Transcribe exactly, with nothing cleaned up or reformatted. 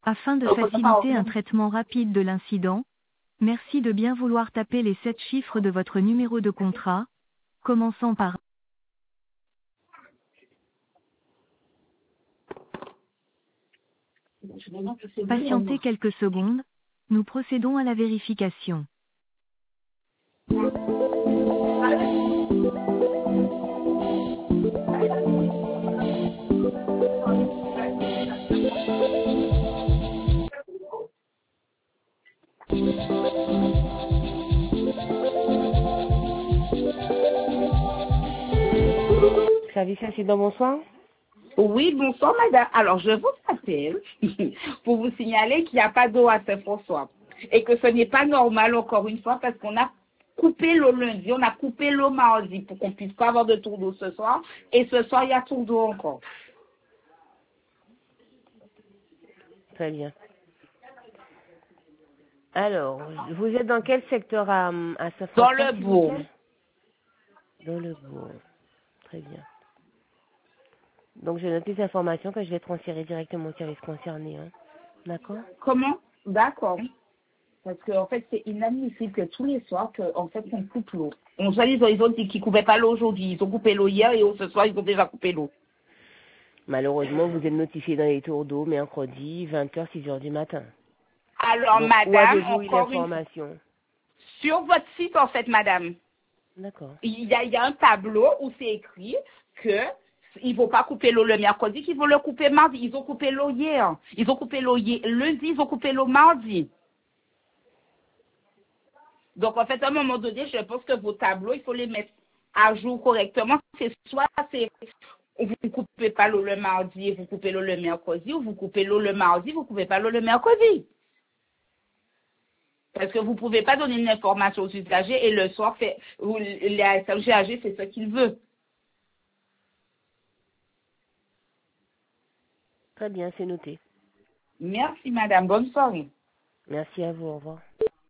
Afin de faciliter un traitement rapide de l'incident, merci de bien vouloir taper les sept chiffres de votre numéro de contrat, commençant par patienter quelques secondes, nous procédons à la vérification. Service incident, bonsoir. Oui, bonsoir madame. Alors je vous appelle pour vous signaler qu'il n'y a pas d'eau à Saint-François et que ce n'est pas normal encore une fois parce qu'on a coupé l'eau lundi, on a coupé l'eau mardi pour qu'on puisse pas avoir de tour d'eau ce soir et ce soir il y a tour d'eau encore. Très bien. Alors, vous êtes dans quel secteur à, à Saint-François? Dans le bourg. Dans le bourg. Très bien. Donc, je note les informations que je vais transférer directement au service concerné. Hein. D'accord? Comment? D'accord. Parce qu'en en fait, c'est inadmissible que tous les soirs, que, en fait, on coupe l'eau. On sait, ils ont, ils ont dit qu'ils coupaient pas l'eau aujourd'hui. Ils ont coupé l'eau hier et ce soir, ils ont déjà coupé l'eau. Malheureusement, vous êtes notifié dans les tours d'eau mercredi, vingt heures, six heures du matin. Alors, Donc, madame, où avez-vous eu encore une l'information? sur votre site, en fait, madame, D'accord. il y a, il y a un tableau où c'est écrit que il ne faut pas couper l'eau le mercredi, qu'ils vont le couper mardi. Ils ont coupé l'eau hier. Ils ont coupé l'eau hier. Lundi, ils ont coupé l'eau mardi. Donc, en fait, à un moment donné, je pense que vos tableaux, il faut les mettre à jour correctement. C'est soit c'est vous ne coupez pas l'eau le mardi et vous coupez l'eau le mercredi, ou vous coupez l'eau le mardi, vous ne coupez pas l'eau le mercredi. Parce que vous ne pouvez pas donner une information aux usagers et le soir, fait, vous, la S M G A G, c'est ce qu'il veut. Très bien, c'est noté. Merci, madame. Bonne soirée. Merci à vous. Au revoir.